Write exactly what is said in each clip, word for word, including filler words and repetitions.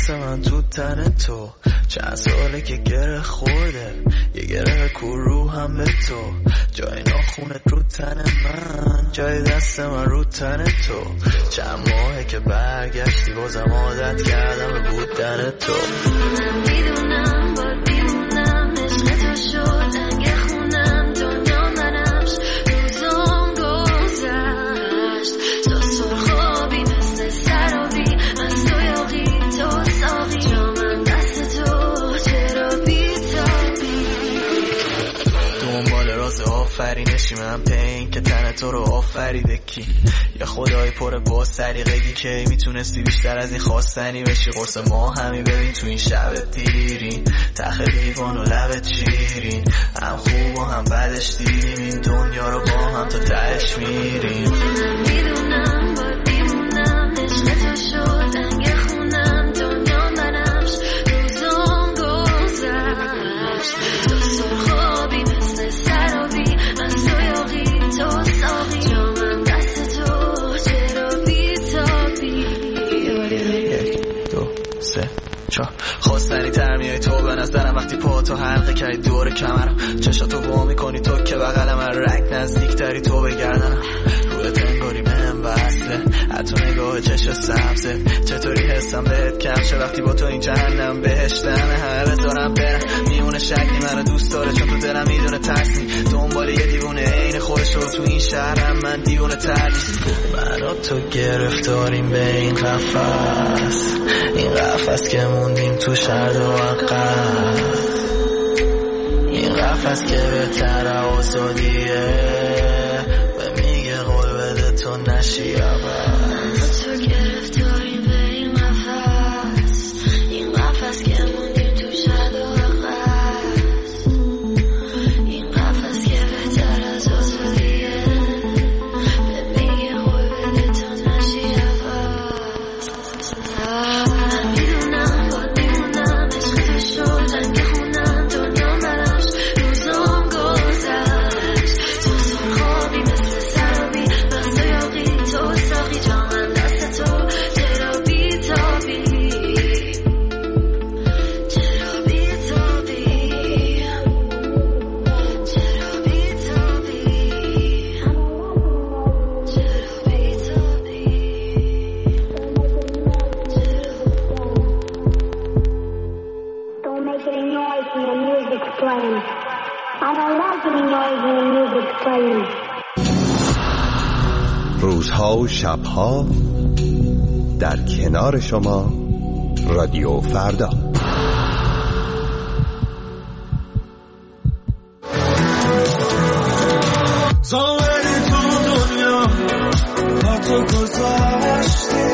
دست من تو تن تو، چند ساله که گره خورده، یه گره کور رو هم به تو، جای ناخونت رو تن من، جای دست من رو تن تو، چند ماهه که برگشتی بازم عادت کردم به بودن تو. من میدونم باید میدونم عشق تو شد انگه خونم دنیا منمش، روزام گذشت تو سرخابی مثل سرابی، من سویاقی تو ساقی، جامم دست تو چرا بیتابی. دنبال راز آفرینشی من پین که تن تو رو آفریده کی، یه خدای پر با سریقگی که میتونستی بیشتر از این خواستنی بشی، قرص ما همی ببین تو این شب دیرین، تخ لیوان و لبت شیرین، هم خوب و هم بدش دیدیم این دنیا رو با هم تا تهش میریم. من میدونم باید میمونم عشق تو شد انگه خونم دنیا منمش، روزام گذشت تو سرخابی مثل سرابی، من سویاقی تو ساقی، جامم دست تو چرا بیتابی. یک دو سه چهار خواستنی تر میای تو به نظرم وقتی پا تو حلقه کردی دور کمرم، چشاتو وا میکنی تو که بغل من، رگ نزدیک تری تو بگردنم، روی تنگاری بهم وصله، حتی نگاه چشم سبزه، چطوری حسم بهت کم شه وقتی با تو این جهنم بهشتمه، همه بذارم برم میمونه شکلی منو دوست داره چون تو دلم میدونه ترسی، دنبال یه دیوونه عین خودش رو تو این شهرم، من دیوونه تردیس، من و تو گرفتاریم به این قفس، این قفس که موندیم تو شرد و عقب، این قفس که بهتر آزادیه و میگه قول بده تو نشی اول. تو گرفتاریم به این قفس، این قفس که موندیم تو شرد و عقب، این قفس که بهتر از آزادیه به میگه قول بده تو نشی اول. من میدونم باید میمونم عشق تو شد انگه خونم دنیا منمش، روزام گذشت تو سرخابی مثل سرابی، من سویاقی تو ساقی، جامم دست تو چرا بیتابی، چرا بیتابی، چرا بیتابی، چرا بیتابی. Don't make any noise when the music's playing. I don't like any noise when the music's playing. روزها و شبها در کنار شما رادیو فردا. زامنی تو دنیا با تو گذاشتی،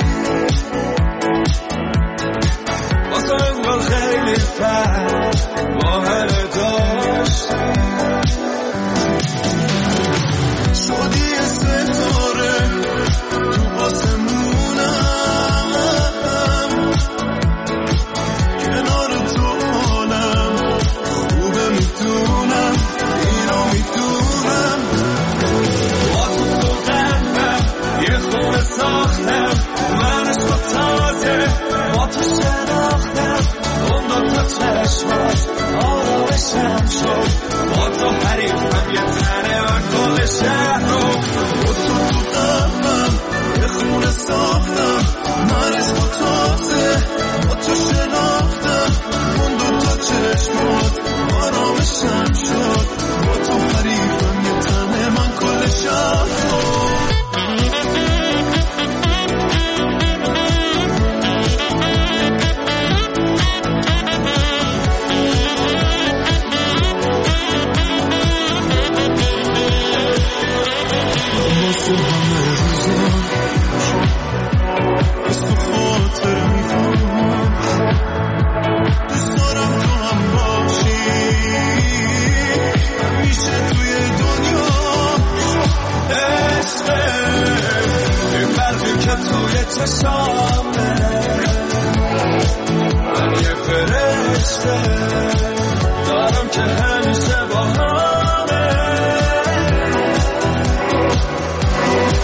واسه انگار خیلی فرق با همه داشتی، شدی ستاره تو آسمونم، کنار تو حالم خوبه میدونم، اینو میدونم، با تو تو قلبم یه خونه ساختم، من عشق تازه با تو شناختم، اون دو تا چشمات آرامشم شد، با تو حریفم یه تنه من کل شهر رو، با تو تو قلبم یه خونه ساختم، من عشق تازه با تو شناختم، اون دو تا چشمات آرامشم شد، با تو حریفم یه تنه من کل شهر رو. چشامه من یه فرشته دارم که همیشه با همه،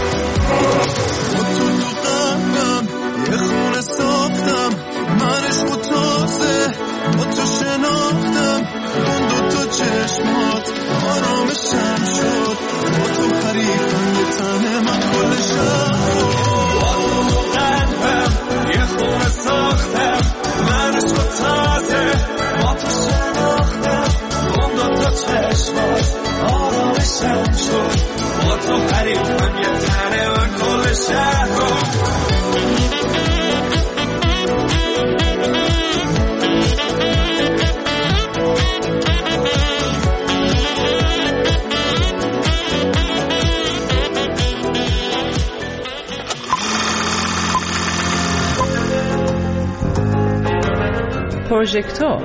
با تو تو قلبم یه خونه ساختم، من عشق چشمات آرامشم شد، با تو حریفم یه تنه من کل شهر با تو قلبم یه خونه ساختم، من عشق تازه با تو شناختم، اون دو تا چشمات آرامشم شد، با تو حریفم یه تنه من کل شهر پروژکتور.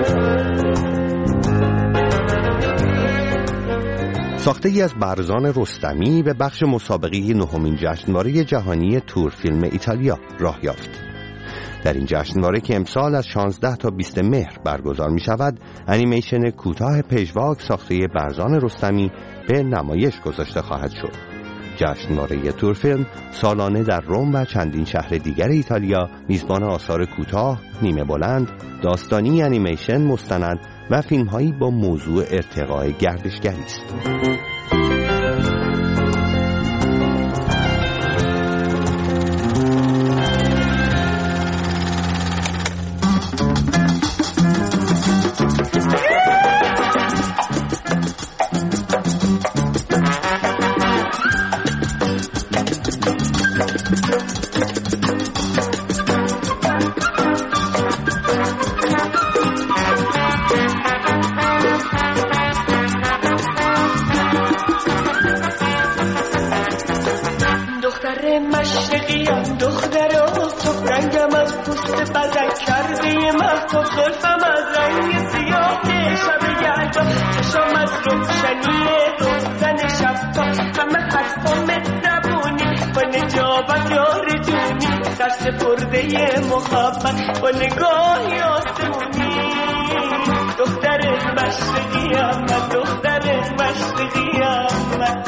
ساخته ای از برزان رستمی به بخش مسابقه نهمین جشنواره جهانی تور فیلم ایتالیا راه یافت. در این جشنواره که امسال از شانزده تا بیست مهر برگزار می شود، انیمیشن کوتاه پژواک ساخته برزان رستمی به نمایش گذاشته خواهد شد. جشنواره تور فیلم سالانه در روم و چندین شهر دیگر ایتالیا میزبان آثار کوتاه، نیمه بلند، داستانی، انیمیشن، مستند و فیلم‌هایی با موضوع ارتقاء گردشگری است. مشرقیم دختر آفتاب، رنگم از پوست بدن کرده مهتاب، زلفم از رنگ سیاه شب یلدا، چشام از روشنی روزن شفاف، همه حرفام مهربونی با نجابت یار جونی، در سپرده محبت با نگاهی آسمونی. دختر مشرقیم من، دختر مشرقیم من.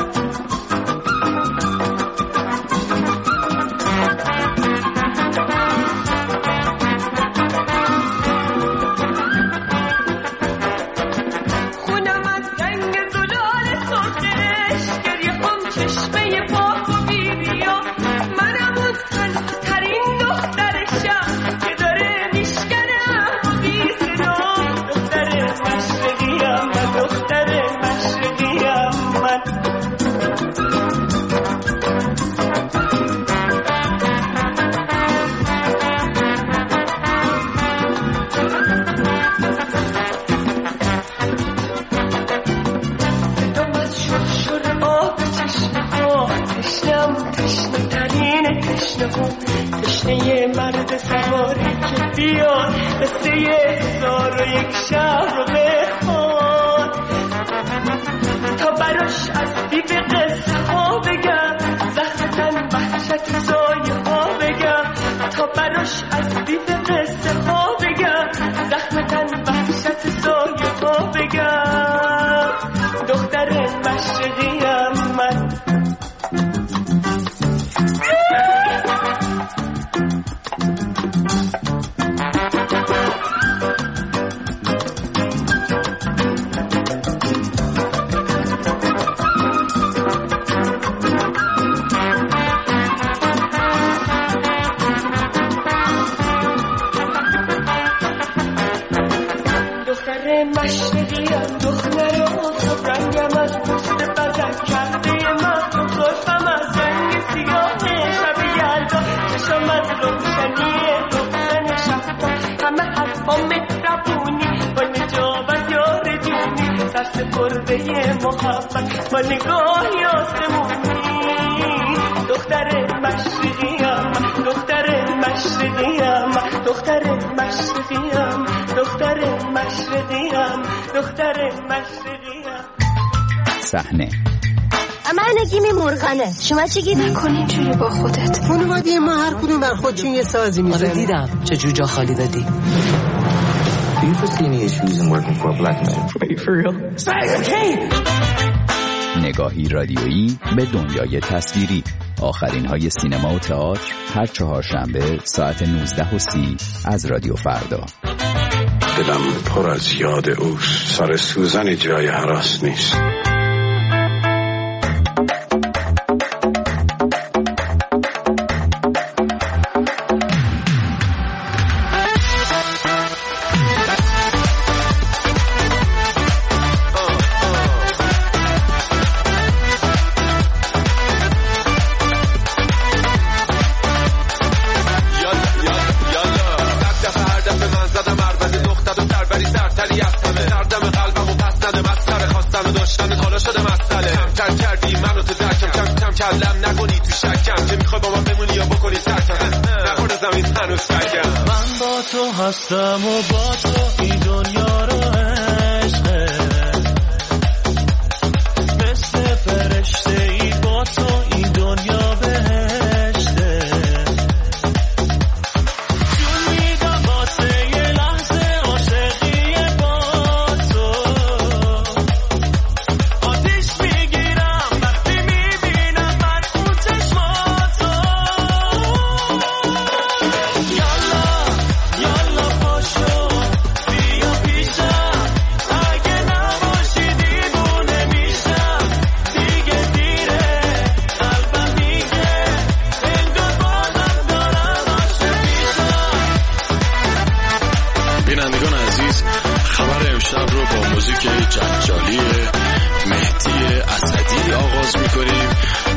تشنه مرد سواری که بیاد قصه هزار و یک شهر رو بخواد، تا براش از دیو قصه ها بگم، زخم تن وحشت سایه ها بگم، تا براش از دیو قصه ها بگم، زخم تن وحشت سایه ها بگم. دختر مشرقیم من. مشرقیم دختر آفتاب، رنگم از پوست بدن کرده مهتاب، زلفم از رنگ سیاه شب یلدا، چشام از روشنی روزن شفاف، همه حرفام مهربونی با نجابت یار جونی، سر سپرده محبت با نگاهی آسمونی. دختر مشرقیم، دختر مشرقیم، دختر مشرقیم، دختر مشرقیم، دختر مشرقیم. صحنه من نگیمی مرغنه. شما چی گیدن کنین جوری با خودت؟ خانواده ما هر کدوم بر خودشون یه سازی میزنه. آره دیدم چه جور جا خالی دادی. Do you foresee any issues in working for a black man? Wait, for real? Say okay. نگاهی رادیویی به دنیای تصویری. آخرین های سینما و تئاتر هر چهارشنبه ساعت نوزده و سی از رادیو فردا. دلم پر از یاد اوست، سر سوزن جای هراس نیست. هستم و با تو این دنیا رو عشقه، مثل فرشته ای با تو این دنیا بهشته. جون میدم واسه یه لحظه عاشقی با تو، آتیش میگیرم وقتی میبینم من اون چشماتو. یالا یالا پاشو بیا پیشم، اگه نباشی دیوونه میشم. دیگه دیره قلبم میگه انگار بازم دارم عاشق میشم. بینندگان عزیز، خبر امشب رو با موزیک جنجالی مهدی اسدی آغاز میکنیم.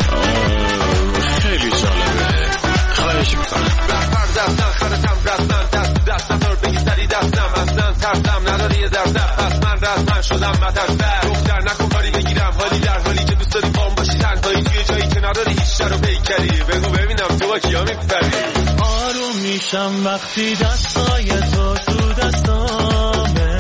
خیلی جالبه، خواهش میکنم. رفتر دستن خرتم رسمن، دست دست نتار بگی سری دستم. اصلا ترسم نداری یه دردم، پس من رسمن شدم مترسر. دختر نکن کاری بگیرم حالی، در حالی که دوست داری بام باشی تنهایی توی جایی که نداری هیچ شر و پیکری. بگو ببینم تو با کیا میپری. آروم میشم وقتی دستای تو تو دستامه،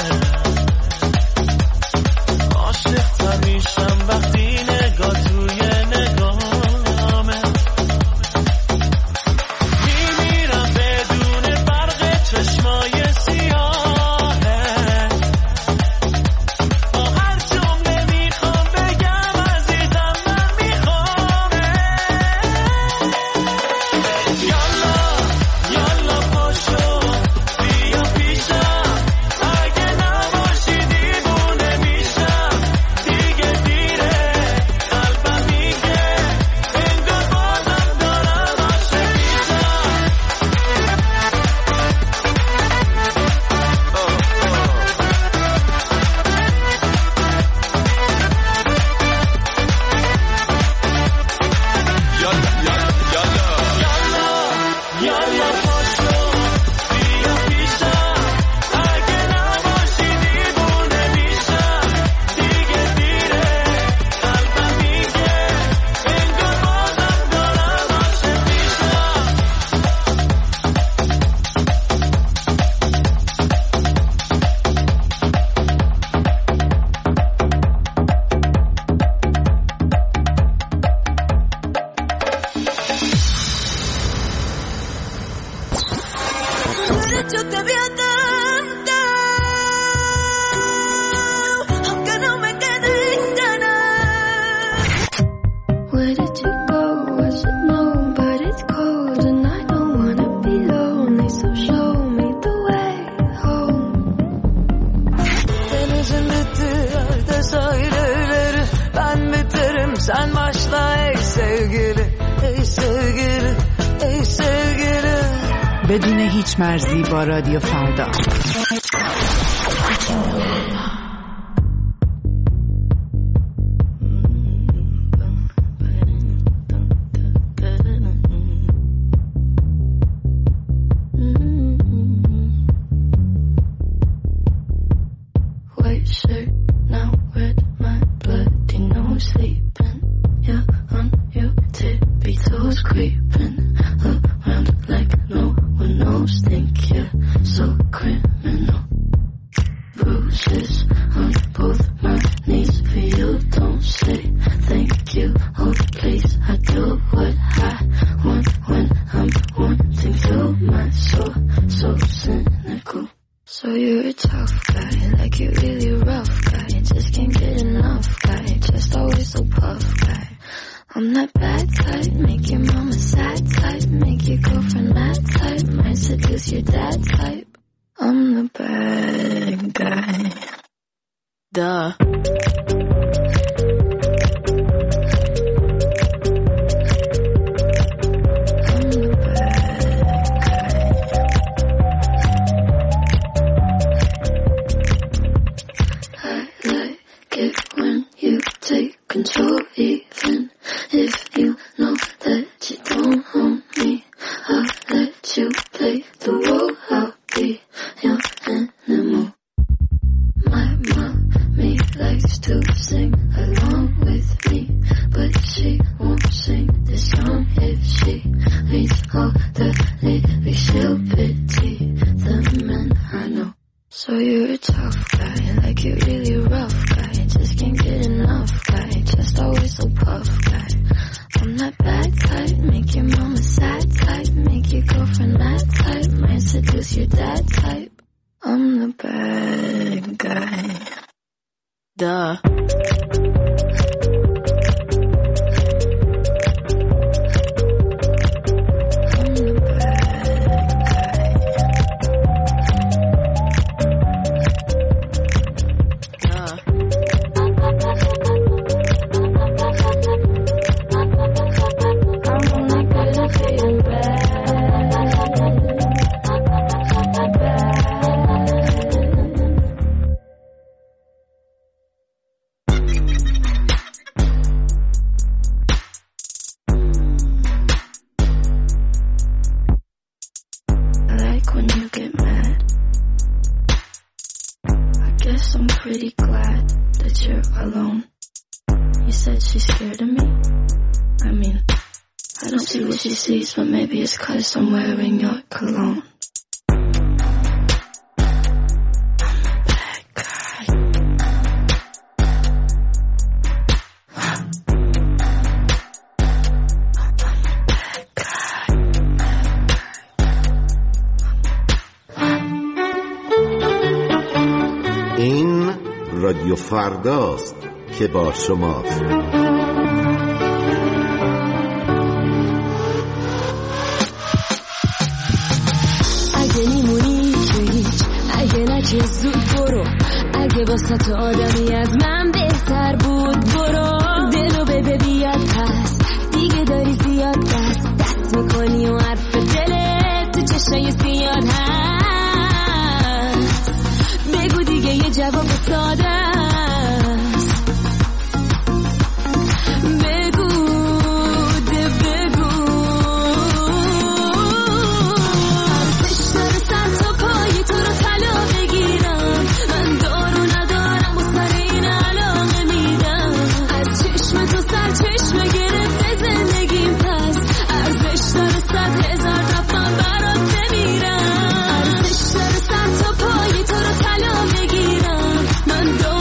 عاشق تر میشم وقتی نگاه توی نگامه. میمیرم بدون برق چشمای سیاهه، با هر جمله میخوام بگم عزیزم من میخوامه. یالا یالا پاشو بیا پیشم، اگه نباشی دیوونه میشم. دیگه دیره قلبم میگه انگار بازم دارم عاشق میشم. یالا یالا یالا یالا پاشو بیا پیشم، اگه نباشی دیوونه میشم. دیگه دیره قلبم میگه انگار بازم دارم عاشق میشم. Yo te había dado, aunque no me queden ganas. Where did you go? I should know, but it's cold and I don't wanna be lonely. So show me the way home. Denizin bitti yerde sahilleri, ben biterim sen başla ey sevgili, ey sevgili, ey sevgili. بدون هیچ مرزی با رادیو فردا. White shirt now with my bloody nose sleeping. Yeah, on your tippy toes creeping around like no one knows. Think you're so criminal. Bruises on both my knees for you. Don't say thank you. Oh please, I do what I want when I'm wanting to. My soul so cynical. So you're a tough guy, like you're really rough guy. Just can't get enough guy, just always so puff guy. I'm that bad type, make your mama sad type, make your girlfriend mad type, might seduce your dad type. I'm the bad Duh. Control, even if you know that you don't own me. I'll let you play the role. I'll be your animal. My mommy likes to sing along with me, but she won't sing this song if she reads all the lyrics. She'll pity the men I know. So you're a tough guy, like you're really rough guy. Just can't get enough guy, just always so puff guy. I'm that bad type, make your mama sad type, make your girlfriend mad type, might seduce your dad type. I'm the bad guy. Duh. She sees, but maybe it's 'cause I'm wearing your cologne. این رادیو فرداست که با شماست. که زود برو، اگه واسه تو آدمی از من بهتر بود برو. دلو بده بیاد پس، دیگه داری زیاد دست دست میکنی و حرف دلت تو چشای زیاد هست. بگو دیگه یه جواب ساده است. بگو ده بگو ارزش داره سر تا پای تو رو طلا بگیرم. من دارو ندارم و سر این علاقه میدم. از چشم تو سر چشم گرفته زندگیم، پس ارزش داره صد هزار دفعه برات بمیرم. ارزش داره سر تا پای تو رو طلا بگیرم. من دارو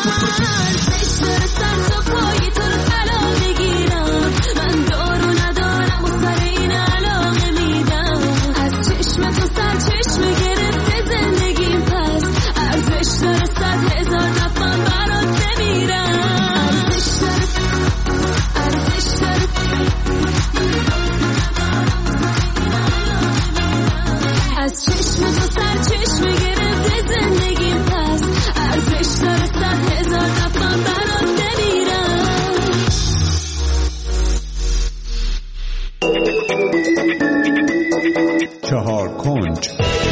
چهار کنج.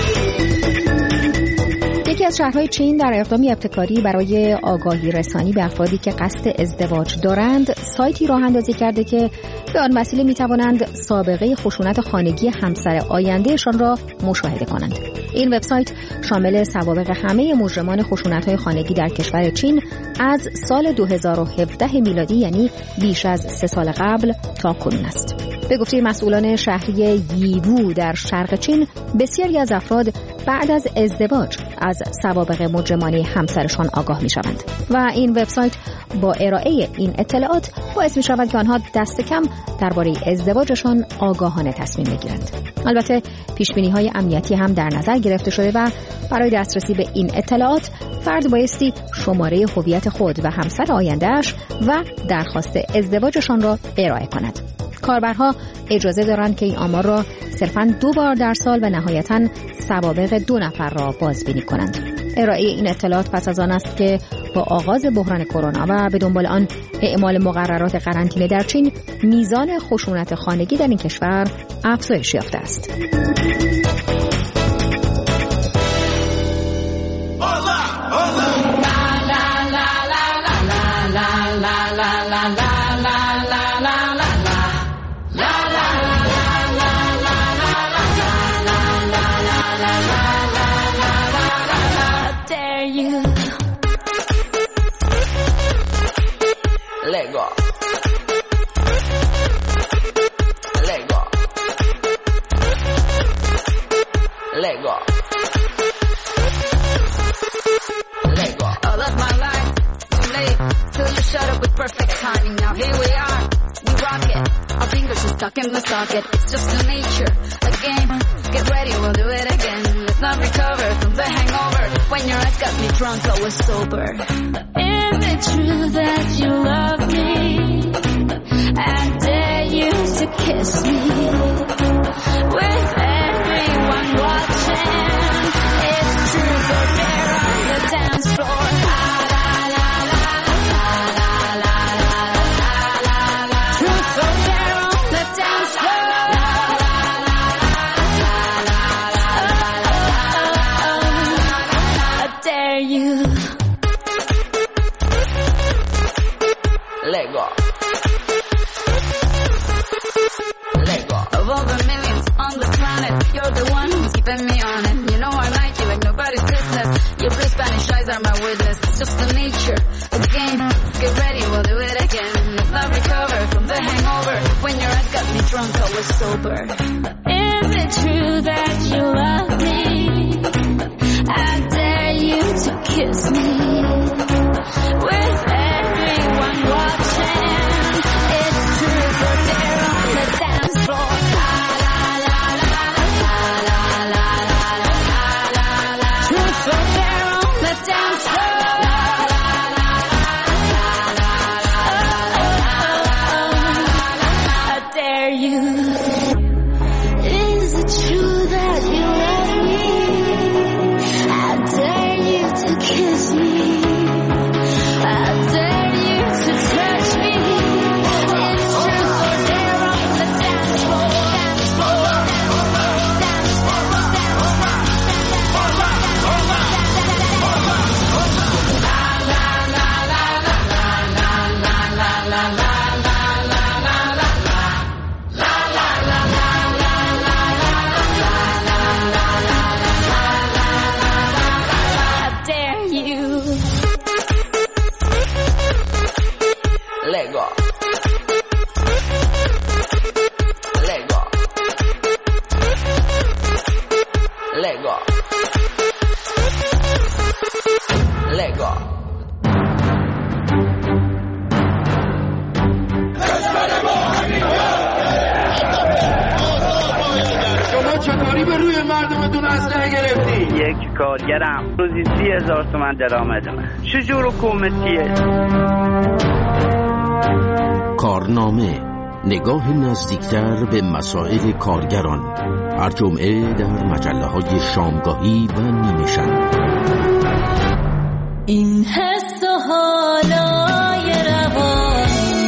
یکی از شهرهای چین در اقدامی ابتکاری برای آگاهی رسانی به افرادی که قصد ازدواج دارند، سایتی راه اندازی کرده که به آن وسیله می توانند سابقه خشونت خانگی همسر آیندهشان را مشاهده کنند. این وبسایت شامل سوابق همه مجرمان خشونت‌های خانگی در کشور چین از سال دو هزار و هفده میلادی، یعنی بیش از سه سال قبل تا کنون است. به گفته مسئولان شهری ییوو در شرق چین، بسیاری از افراد بعد از ازدواج از سوابق مجرمانه همسرشان آگاه می شوند و این وبسایت با ارائه این اطلاعات باعث می شود که آنها دست کم درباره ازدواجشان آگاهانه تصمیم بگیرند. البته پیشبینی های امنیتی هم در نظر گرفته شده و برای دسترسی به این اطلاعات فرد بایستی شماره هویت خود و همسر آینده‌اش و درخواست ازدواجشان را ارائه کند. کاربرها اجازه دارند که این آمار را صرفاً دو بار در سال و نهایتاً سوابق دو نفر را بازبینی کنند. ارائه این اطلاعات پس از آن است که با آغاز بحران کرونا و به دنبال آن اعمال مقررات قرنطینه در چین، میزان خشونت خانگی در این کشور افزایش یافته است. Lego. Lego. Lego. Lego. All of my life, too late till you shut up with perfect timing. Now here we are, we rock it. Our fingers are stuck in the socket. It's just a nature, a game. Get ready, we'll do it again. Let's not recover from the hangover. When your eyes got me drunk, I was sober. Is it true that you love me? I dare you to kiss me with everyone watching. It's true, so there on the dance floor. La la la la la la la la la la. Truth, so there on the dance floor. La la la la la la la. I dare you. Lego. Lego. Of all the millions on the planet, you're the one who's keeping me on it. You know I like you like nobody's business. Your blue Spanish eyes are my witness. It's just the nature, a game. Get ready, we'll do it again. Let's not recover from the hangover. When your eyes got me drunk, I was sober. Is it true that you love me? I dare you to kiss me with everyone watching. It's true, so there on the dance floor. La la la la la la la la la la. Truth, so there on the dance floor. La la la la la la. I dare you. Is it true that you love me? I dare you to kiss me چطوری به روی مردمتون اسلحه گرفتی؟ یک کارگرم روزی سی هزار تومن درآمدمه. چجور حکومتیه؟ کارنامه، نگاه نزدیکتر به مسائل کارگران، هر جمعه در مجله های شامگاهی و نیمه شب. این حس و حالای روان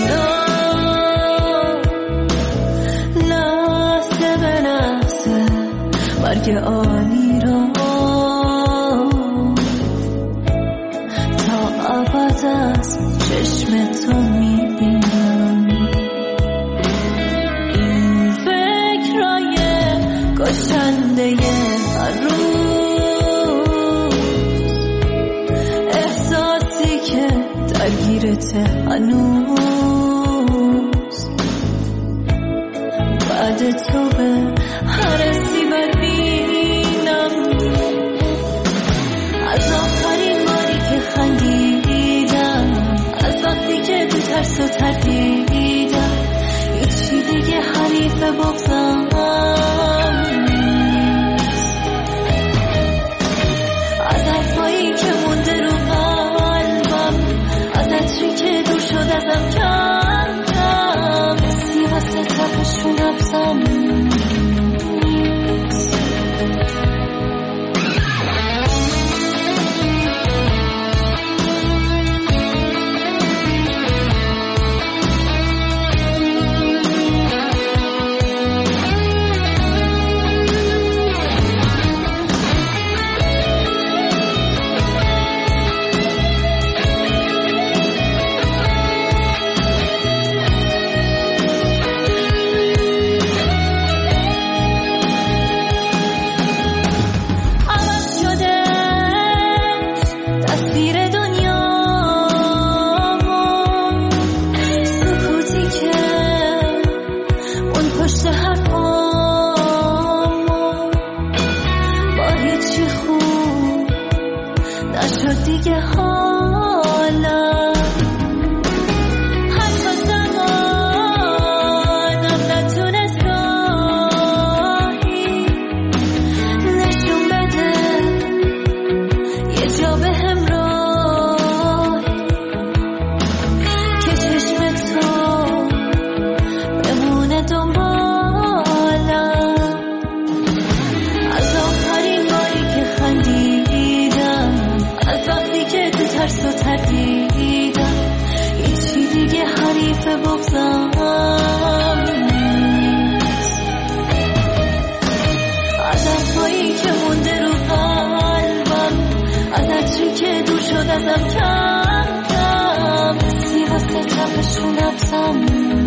لحظه به لحظه مرگ آنی را تا ابد از چشم تو میبینم. این فکرای کشنده هر روز، احساسی که درگیرته هنوز، بعد تو به هر سیبر بینم. از آخرین باری که خندیدم، از وقتی که تو ترس و تردیدم، هیچی دیگه حریف بغضم نیست. از حرفایی که مونده رو قلبم، از عطری که دور شد ازم کندم، سی واسه تپش رو نبزم نیست. ازم کندم، سی واسه تپش رو نبزم